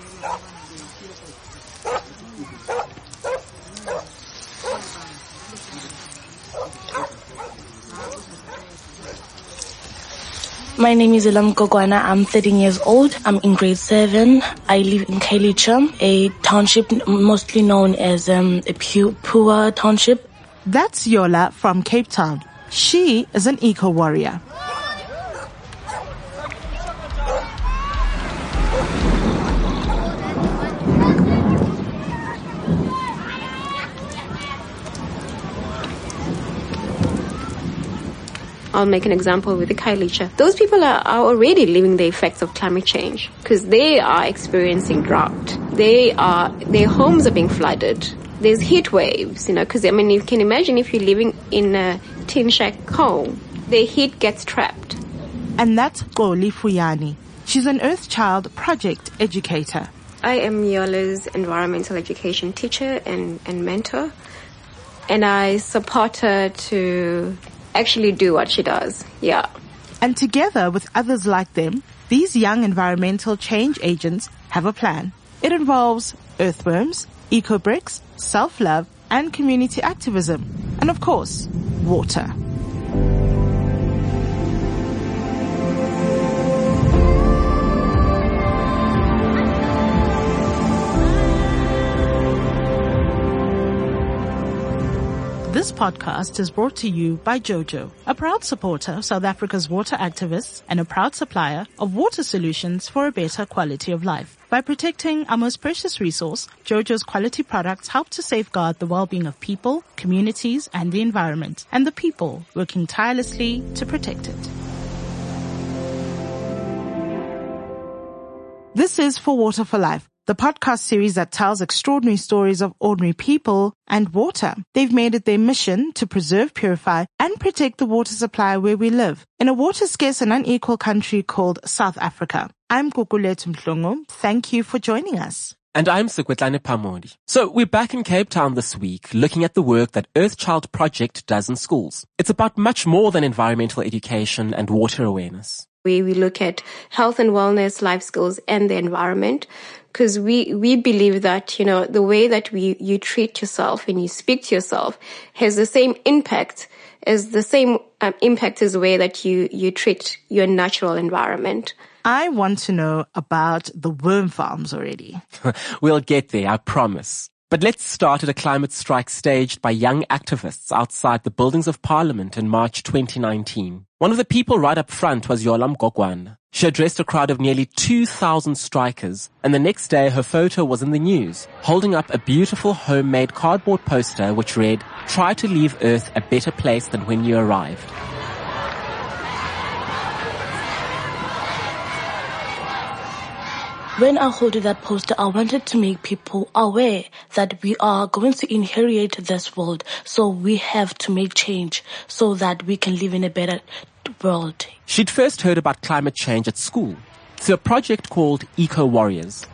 My name is Ilam Gogwana. I'm 13 years old. I'm in grade 7. I live in Khayelitsha, a township mostly known as a poor township. That's Yola from Cape Town. She is an eco-warrior. I'll make an example with the Khayelitsha. Those people are already living the effects of climate change because they are experiencing drought. Their homes are being flooded. There's heat waves, because you can imagine if you're living in a tin shack home, the heat gets trapped. And that's Xoli Fuyani. She's an Earthchild project educator. I am Yola's environmental education teacher and mentor, and I support her to actually do what she does. Yeah. And together with others like them, these young environmental change agents have a plan. It involves earthworms, eco-bricks, self-love, and community activism. And of course, water. This podcast is brought to you by Jojo, a proud supporter of South Africa's water activists and a proud supplier of water solutions for a better quality of life. By protecting our most precious resource, Jojo's quality products help to safeguard the well-being of people, communities, and the environment, and the people working tirelessly to protect it. This is For Water for Life, the podcast series that tells extraordinary stories of ordinary people and water. They've made it their mission to preserve, purify, and protect the water supply where we live, in a water-scarce and unequal country called South Africa. I'm Kukulethu Mhlongo. Thank you for joining us. And I'm Sekwetlane Phamodi. So we're back in Cape Town this week looking at the work that Earthchild Project does in schools. It's about much more than environmental education and water awareness. We look at health and wellness, life skills, and the environment, because we believe that, the way that you treat yourself and you speak to yourself has the same impact as the way that you treat your natural environment. I want to know about the worm farms already. We'll get there, I promise. But let's start at a climate strike staged by young activists outside the buildings of Parliament in March 2019. One of the people right up front was Yola Gogwana. She addressed a crowd of nearly 2,000 strikers, and the next day her photo was in the news, holding up a beautiful homemade cardboard poster which read, "Try to leave Earth a better place than when you arrived." When I holded that poster, I wanted to make people aware that we are going to inherit this world. So we have to make change so that we can live in a better world. She'd first heard about climate change at school through a project called Eco Warriors.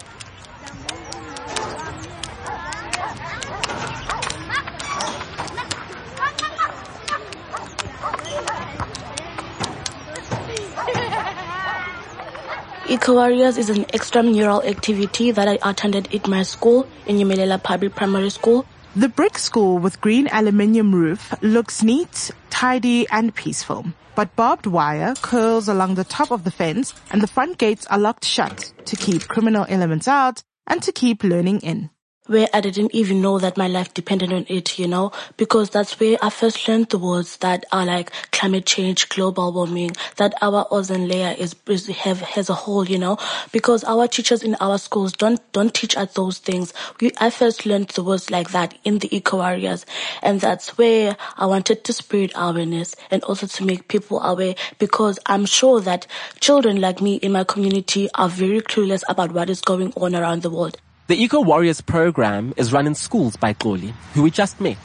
Eco Warriors is an extramural activity that I attended at my school in Yumelela Public Primary School. The brick school with green aluminium roof looks neat, tidy, and peaceful. But barbed wire curls along the top of the fence and the front gates are locked shut to keep criminal elements out and to keep learning in. Where I didn't even know that my life depended on it, because that's where I first learned the words that are like climate change, global warming, that our ozone layer has a hole, because our teachers in our schools don't teach us those things. I first learned the words like that in the Eco Warriors, and that's where I wanted to spread awareness and also to make people aware, because I'm sure that children like me in my community are very clueless about what is going on around the world. The Eco Warriors program is run in schools by Xoli, who we just met.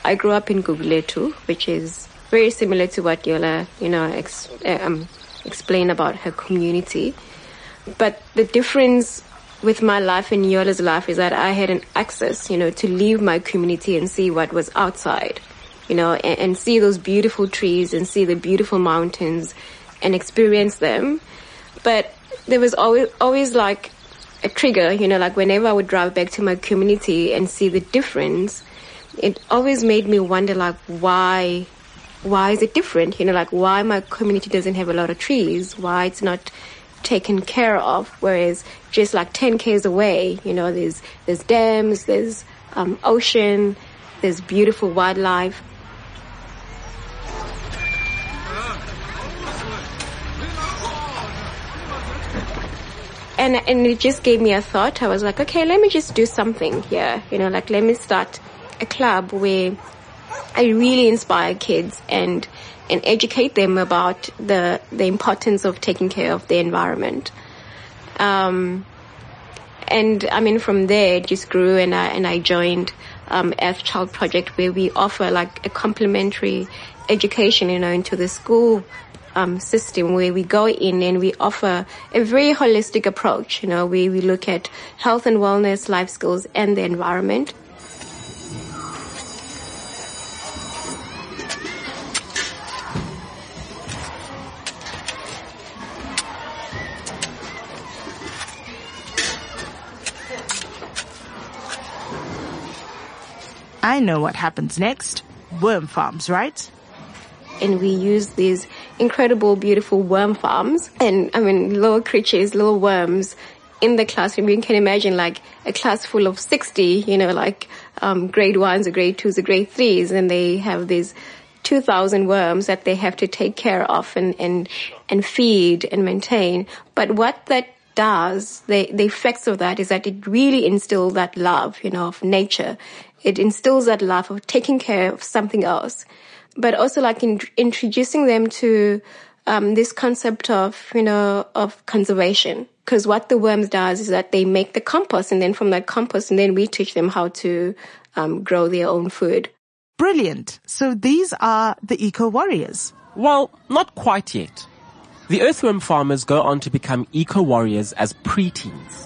I grew up in Gugulethu, which is very similar to what Yola, explained about her community. But the difference with my life and Yola's life is that I had an access, to leave my community and see what was outside, and see those beautiful trees and see the beautiful mountains and experience them. But there was always like a trigger, like whenever I would drive back to my community and see the difference, it always made me wonder, like, why is it different? Like why my community doesn't have a lot of trees, why it's not taken care of, whereas just like 10 k's away, there's dams, there's ocean, there's beautiful wildlife. And it just gave me a thought. I was like, okay, let me just do something here. Let me start a club where I really inspire kids and educate them about the importance of taking care of the environment. And I mean, from there it just grew, and I joined Earthchild Project, where we offer like a complementary education, into the school system, where we go in and we offer a very holistic approach, where we look at health and wellness, life skills, and the environment. I know what happens next. Worm farms, right? And we use these incredible, beautiful worm farms. And I mean, little creatures, little worms in the classroom. You can imagine like a class full of 60, grade 1s, or grade 2s, or grade 3s. And they have these 2,000 worms that they have to take care of and feed and maintain. But what that does, the effects of that is that it really instills that love, of nature. It instills that love of taking care of something else. But also like introducing them to this concept of, of conservation. Because what the worms does is that they make the compost, and then from that compost, and then we teach them how to grow their own food. Brilliant. So these are the eco-warriors. Well, not quite yet. The earthworm farmers go on to become eco-warriors as preteens.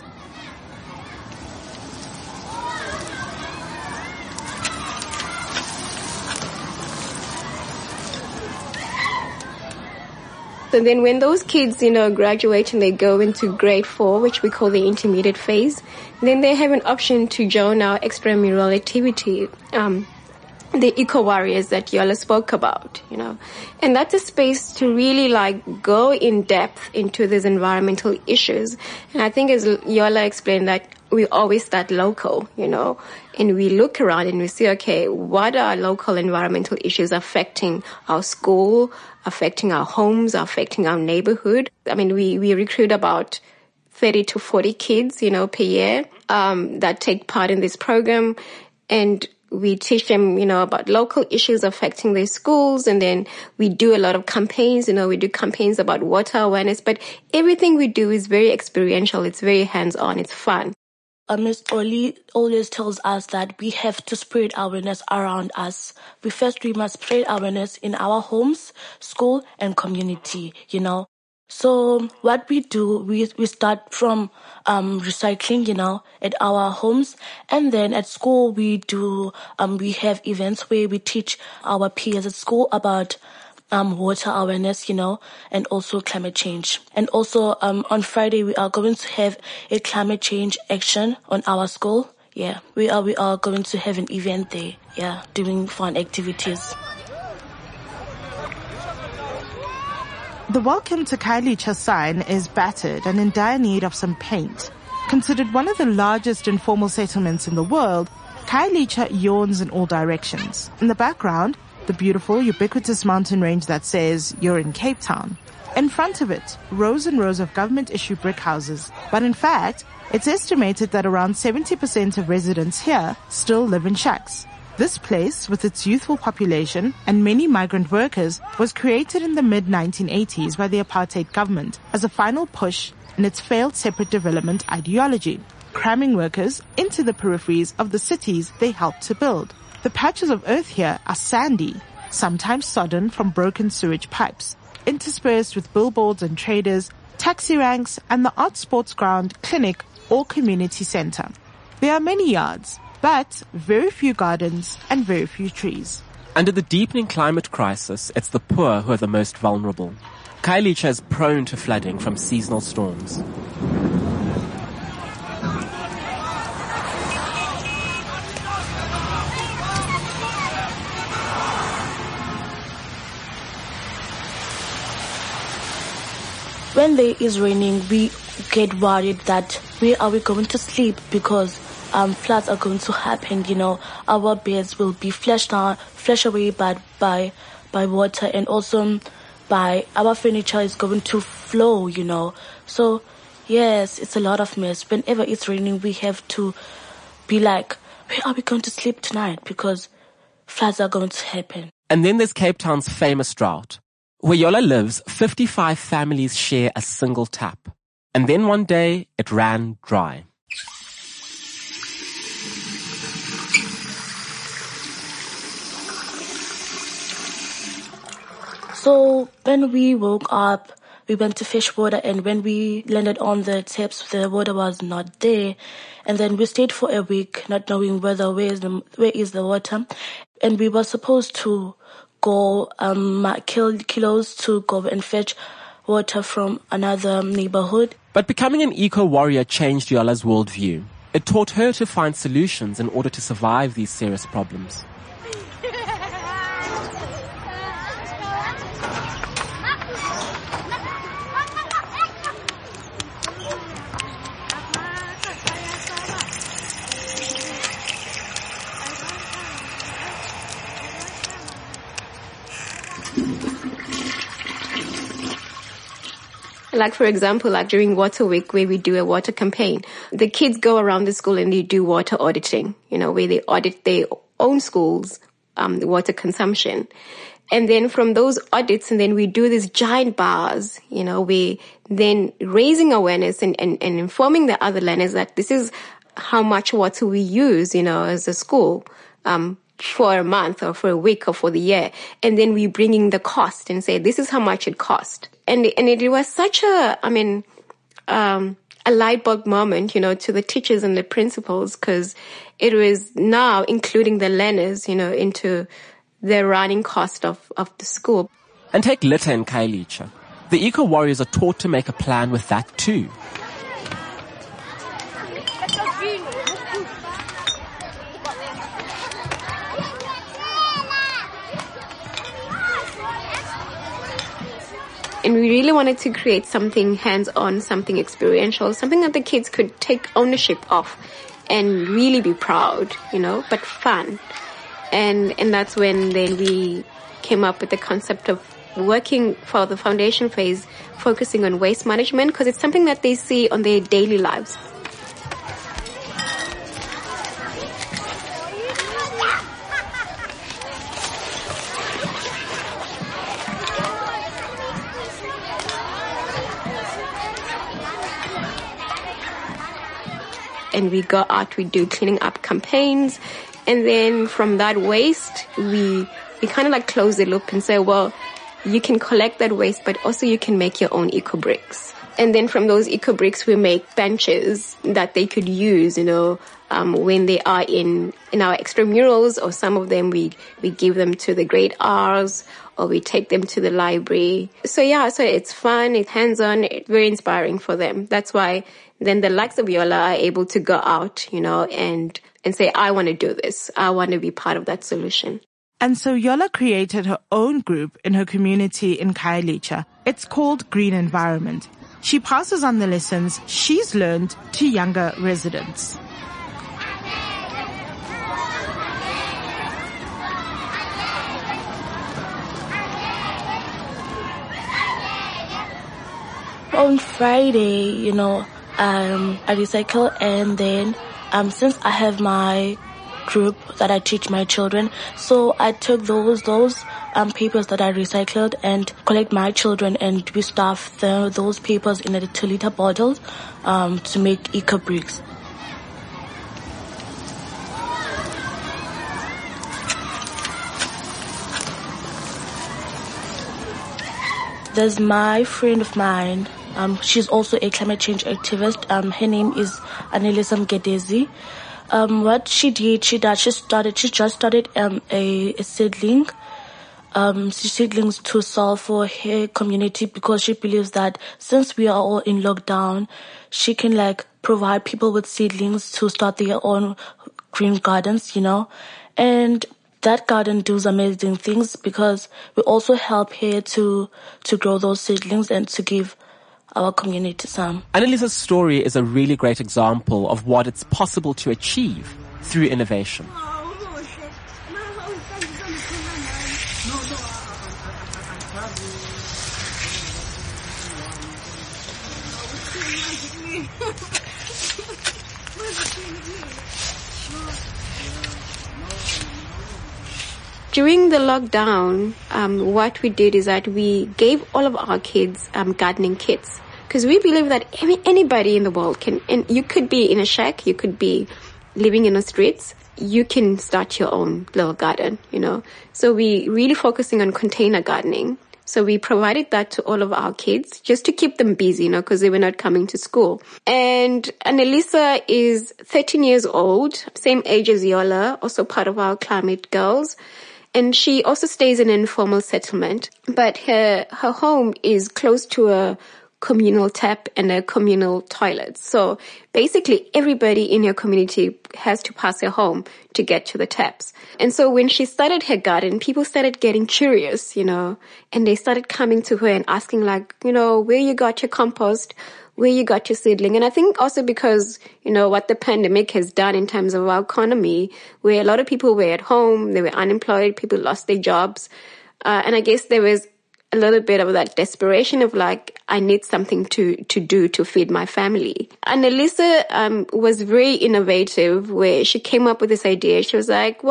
So then when those kids, graduate and they go into grade 4, which we call the intermediate phase, then they have an option to join our extramural activity, the eco-warriors that Yola spoke about, And that's a space to really go in depth into these environmental issues. And I think as Yola explained that we always start local, and we look around and we see, okay, what are local environmental issues affecting our school, affecting our homes, affecting our neighborhood? I mean, we recruit about 30 to 40 kids, per year, that take part in this program. And we teach them, about local issues affecting their schools. And then we do a lot of campaigns, we do campaigns about water awareness. But everything we do is very experiential. It's very hands-on. It's fun. Ms. Oli always tells us that we have to spread awareness around us. We must spread awareness in our homes, school, and community, So what we do, we start from recycling, at our homes, and then at school we do we have events where we teach our peers at school about water awareness, and also climate change. And also on Friday we are going to have a climate change action on our school. Yeah, we are going to have an event there. Yeah, doing fun activities. The Welcome to Khayelitsha sign is battered and in dire need of some paint. Considered one of the largest informal settlements in the world, Khayelitsha yawns in all directions. In the background, the beautiful, ubiquitous mountain range that says, "You're in Cape Town." In front of it, rows and rows of government-issued brick houses. But in fact, it's estimated that around 70% of residents here still live in shacks. This place, with its youthful population and many migrant workers, was created in the mid-1980s by the apartheid government as a final push in its failed separate development ideology, cramming workers into the peripheries of the cities they helped to build. The patches of earth here are sandy, sometimes sodden from broken sewage pipes, interspersed with billboards and traders, taxi ranks, and the Art Sports Ground, clinic, or community center. There are many yards, but very few gardens and very few trees. Under the deepening climate crisis, it's the poor who are the most vulnerable. Khayelitsha is prone to flooding from seasonal storms. When there is raining, we get worried that where are we going to sleep, because floods are going to happen. Our beds will be flushed away by water, and also by our furniture is going to flow. So yes, it's a lot of mess. Whenever it's raining, we have to be like, where are we going to sleep tonight, because floods are going to happen. And then there's Cape Town's famous drought. Where Yola lives, 55 families share a single tap. And then one day, it ran dry. So when we woke up, we went to fetch water, and when we landed on the taps, the water was not there. And then we stayed for a week, not knowing where is the water. And we were supposed to go kill kilos to go and fetch water from another neighborhood. But becoming an eco-warrior changed Yola's worldview. It taught her to find solutions in order to survive these serious problems. Like, for example, like during Water Week, where we do a water campaign, the kids go around the school and they do water auditing, where they audit their own schools, water consumption. And then from those audits, and then we do these giant bars, we then raising awareness and informing the other learners that this is how much water we use, as a school, for a month or for a week or for the year. And then we bringing the cost and say, this is how much it cost. And it was such a light bulb moment, to the teachers and the principals, because it was now including the learners, into the running cost of the school. And take litter and Khayelitsha. The eco-warriors are taught to make a plan with that too. And we really wanted to create something hands-on, something experiential, something that the kids could take ownership of and really be proud, but fun. And that's when then we came up with the concept of working for the foundation phase, focusing on waste management, because it's something that they see on their daily lives. And we go out, we do cleaning up campaigns. And then from that waste, we kind of like close the loop and say, well, you can collect that waste, but also you can make your own eco bricks. And then from those eco bricks, we make benches that they could use, when they are in our extramurals, or some of them we give them to the grade R's, or we take them to the library. So it's fun, it's hands-on, it's very inspiring for them. That's why then the likes of Yola are able to go out, and say, I want to do this. I want to be part of that solution. And so Yola created her own group in her community in Khayelitsha. It's called Green Environment. She passes on the lessons she's learned to younger residents. On Friday, I recycle, and then since I have my group that I teach my children, so I took those papers that I recycled and collect my children, and we stuff those papers in a 2-liter bottles to make eco bricks. There's my friend of mine. She's also a climate change activist. Her name is Annelisa Mgedezi. What she did, she just started a seedling. Seedlings to solve for her community, because she believes that since we are all in lockdown, she can provide people with seedlings to start their own green gardens, and that garden does amazing things, because we also help her to grow those seedlings and to give our community some. Annelisa's story is a really great example of what it's possible to achieve through innovation. During the lockdown, what we did is that we gave all of our kids gardening kits, because we believe that anybody in the world can, and you could be in a shack, you could be living in the streets, you can start your own little garden, So we really focusing on container gardening. So we provided that to all of our kids just to keep them busy, because they were not coming to school. And Annelisa is 13 years old, same age as Yola, also part of our Climate Girls. And she also stays in an informal settlement, but her home is close to a communal tap and a communal toilet. So basically everybody in her community has to pass her home to get to the taps. And so when she started her garden, people started getting curious, and they started coming to her and asking where you got your compost, where you got your seedling. And I think also because, what the pandemic has done in terms of our economy, where a lot of people were at home, they were unemployed, people lost their jobs. And I guess there was a little bit of that desperation of I need something to do to feed my family. Annelisa was very innovative, where she came up with this idea. She was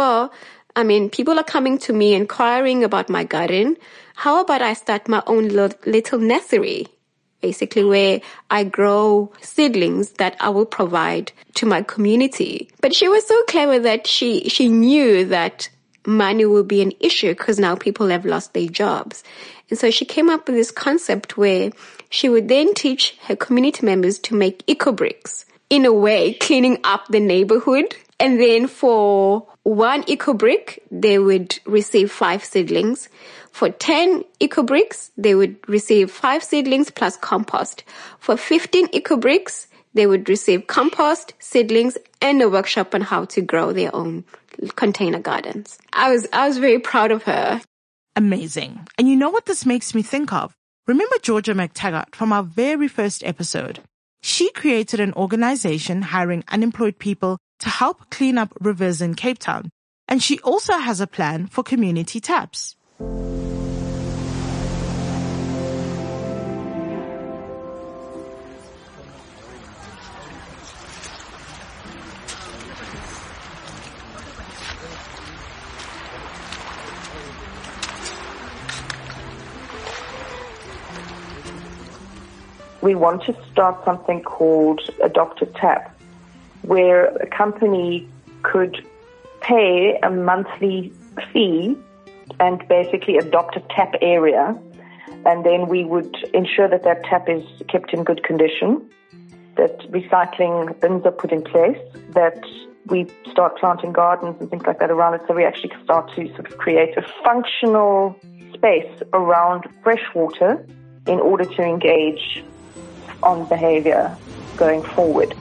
people are coming to me inquiring about my garden. How about I start my own little nursery? Basically where I grow seedlings that I will provide to my community. But she was so clever that she knew that money will be an issue because now people have lost their jobs. And so she came up with this concept where she would then teach her community members to make eco-bricks, in a way cleaning up the neighborhood. And then for 1 eco-brick, they would receive 5 seedlings. For 10 eco-bricks, they would receive 5 seedlings plus compost. For 15 eco-bricks, they would receive compost, seedlings, and a workshop on how to grow their own container gardens. I was very proud of her. Amazing. And you know what this makes me think of? Remember Georgia McTaggart from our very first episode? She created an organization hiring unemployed people to help clean up rivers in Cape Town. And she also has a plan for community taps. We want to start something called Adopt a Tap, where a company could pay a monthly fee and basically adopt a tap area, and then we would ensure that that tap is kept in good condition, that recycling bins are put in place, that we start planting gardens and things like that around it, so we actually start to sort of create a functional space around fresh water in order to engage on behavior going forward.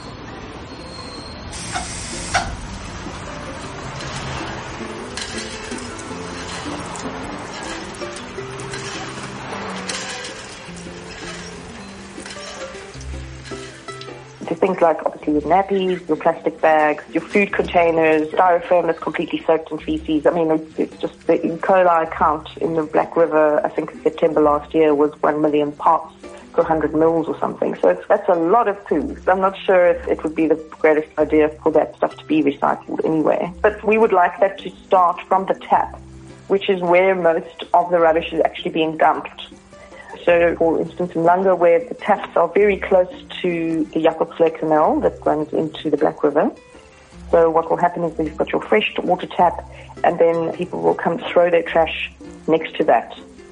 So things like obviously your nappies, your plastic bags, your food containers, styrofoam that's completely soaked in feces. I mean, it's just the E. coli count in the Black River, I think in September last year, was 1 million parts per 100 mils or something. So that's a lot of food. I'm not sure if it would be the greatest idea for that stuff to be recycled anyway. But we would like that to start from the tap, which is where most of the rubbish is actually being dumped. So, for instance, in Langa, where the taps are very close to the Jakobsweg Canal that runs into the Black River. So what will happen is that you've got your fresh water tap, and then people will come throw their trash next to that.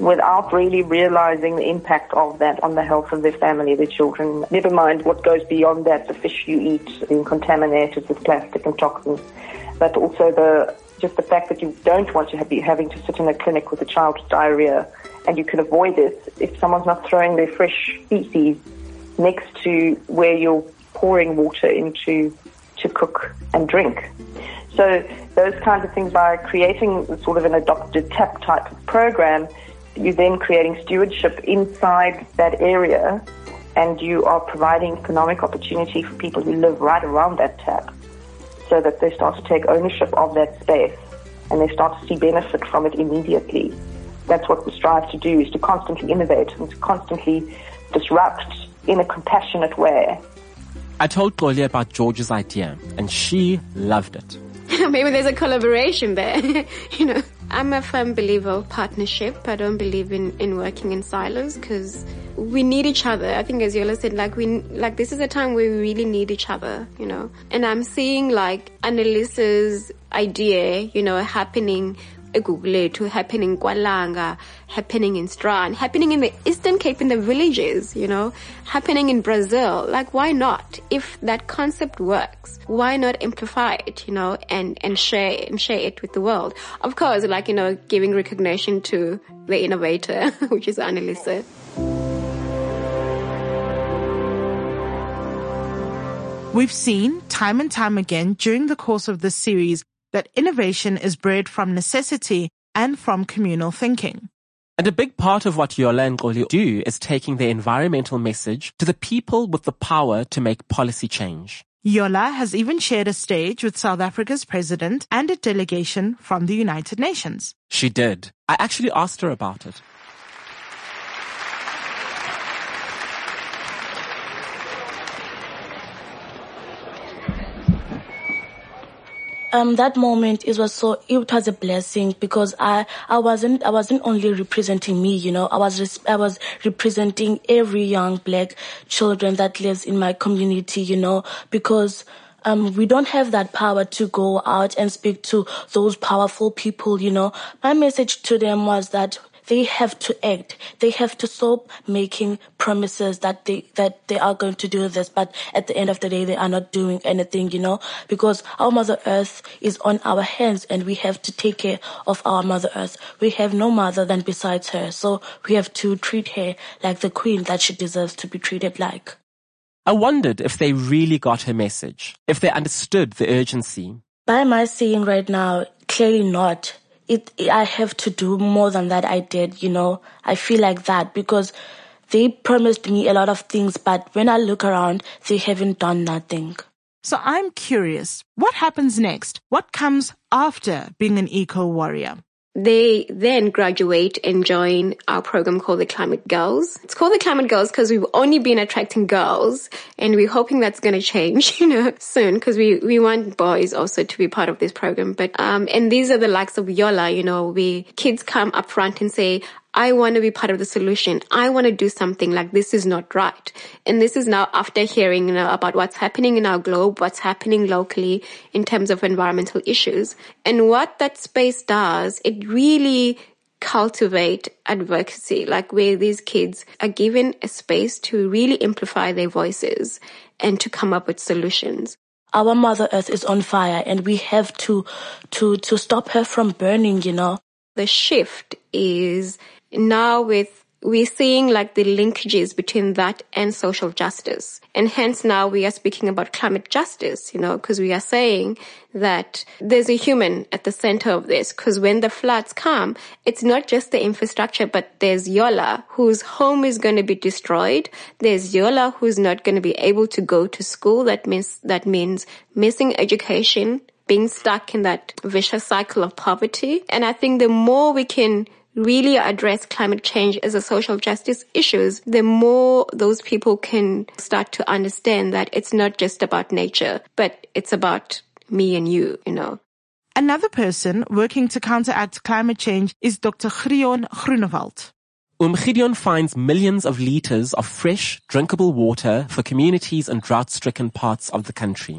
without really realizing the impact of that on the health of their family, their children. Never mind what goes beyond that, the fish you eat being contaminated with plastic and toxins, but also just the fact that you don't want to be having to sit in a clinic with a child with diarrhea, and you can avoid it if someone's not throwing their fresh feces next to where you're pouring water into to cook and drink. So those kinds of things, by creating sort of an adopted tap type of program, you're then creating stewardship inside that area, and you are providing economic opportunity for people who live right around that tap, so that they start to take ownership of that space and they start to see benefit from it immediately. That's what we strive to do, is to constantly innovate and to constantly disrupt in a compassionate way. I told Xoli about George's idea, and she loved it. Maybe there's a collaboration there. I'm a firm believer of partnership. I don't believe in working in silos, because we need each other. I think, as Yola said, this is a time where we really need each other, And I'm seeing Annalisa's idea, happening eGugulethu, happening in KwaLanga, happening in Strand, happening in the Eastern Cape in the villages, happening in Brazil. Why not? If that concept works, why not amplify it, and share it with the world? Of course, giving recognition to the innovator, which is Annalisa. We've seen time and time again during the course of this series that innovation is bred from necessity and from communal thinking. And a big part of what Yola and Xoli do is taking their environmental message to the people with the power to make policy change. Yola has even shared a stage with South Africa's president and a delegation from the United Nations. She did. I actually asked her about it. That moment, it was a blessing, because I wasn't only representing me, I was representing every young black children that lives in my community, because we don't have that power to go out and speak to those powerful people, My message to them was that they have to act. They have to stop making promises that they are going to do this, but at the end of the day, they are not doing anything, because our Mother Earth is on our hands, and we have to take care of our Mother Earth. We have no mother than besides her, so we have to treat her like the queen that she deserves to be treated like. I wondered if they really got her message, if they understood the urgency. By my seeing right now, clearly not. I have to do more than that I did, I feel like that, because they promised me a lot of things, but when I look around, they haven't done nothing. So I'm curious, what happens next? What comes after being an eco-warrior? They then graduate and join our program called the Climate Girls. It's called the Climate Girls because we've only been attracting girls, and we're hoping that's going to change, soon, because we want boys also to be part of this program. But, and these are the likes of Yola, kids come up front and say, I want to be part of the solution. I want to do something, this is not right. And this is now after hearing, about what's happening in our globe, what's happening locally in terms of environmental issues. And what that space does, it really cultivate advocacy, where these kids are given a space to really amplify their voices and to come up with solutions. Our Mother Earth is on fire, and we have to stop her from burning, The shift is now we're seeing the linkages between that and social justice. And hence now we are speaking about climate justice, because we are saying that there's a human at the center of this, because when the floods come, it's not just the infrastructure, but there's Yola whose home is going to be destroyed. There's Yola who's not going to be able to go to school. That means missing education, being stuck in that vicious cycle of poverty. And I think the more we can really address climate change as a social justice issues, the more those people can start to understand that it's not just about nature, but it's about me and you, Another person working to counteract climate change is Dr. Gideon Groenewald. Gideon finds millions of liters of fresh, drinkable water for communities in drought-stricken parts of the country.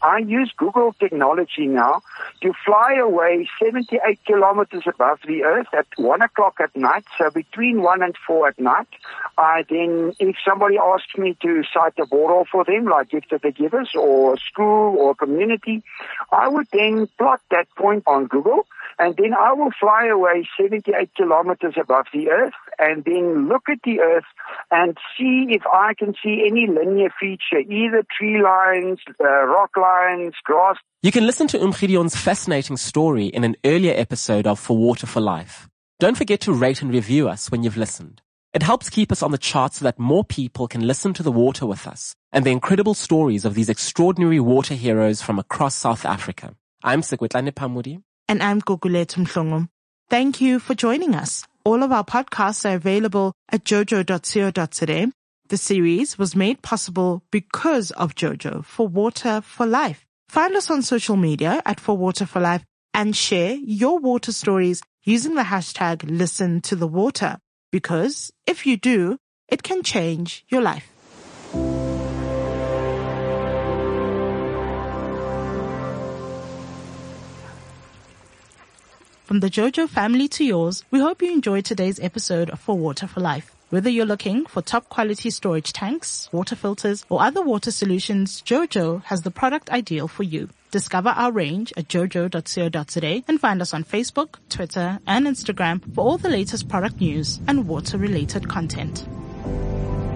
I use Google technology now to fly away 78 kilometers above the earth at 1 o'clock at night. So between 1 and 4 at night, I then, if somebody asks me to cite a borrow for them, like Gift of the Givers or school or community, I would then plot that point on Google, and then I will fly away 78 kilometers above the earth and then look at the earth and see if I can see any linear feature, either tree lines, rock lines, grass. You can listen to Gideon's fascinating story in an earlier episode of For Water for Life. Don't forget to rate and review us when you've listened. It helps keep us on the chart so that more people can listen to the water with us and the incredible stories of these extraordinary water heroes from across South Africa. I'm Sekwetlane Phamodi. And I'm Gugulethu Mhlongo. Thank you for joining us. All of our podcasts are available at jojo.co.za. The series was made possible because of Jojo, For Water for Life. Find us on social media at For Water for Life and share your water stories using the hashtag #ListenToTheWater. Because if you do, it can change your life. From the Jojo family to yours, we hope you enjoyed today's episode of For Water for Life. Whether you're looking for top quality storage tanks, water filters, or other water solutions, Jojo has the product ideal for you. Discover our range at jojo.co.za and find us on Facebook, Twitter, and Instagram for all the latest product news and water-related content.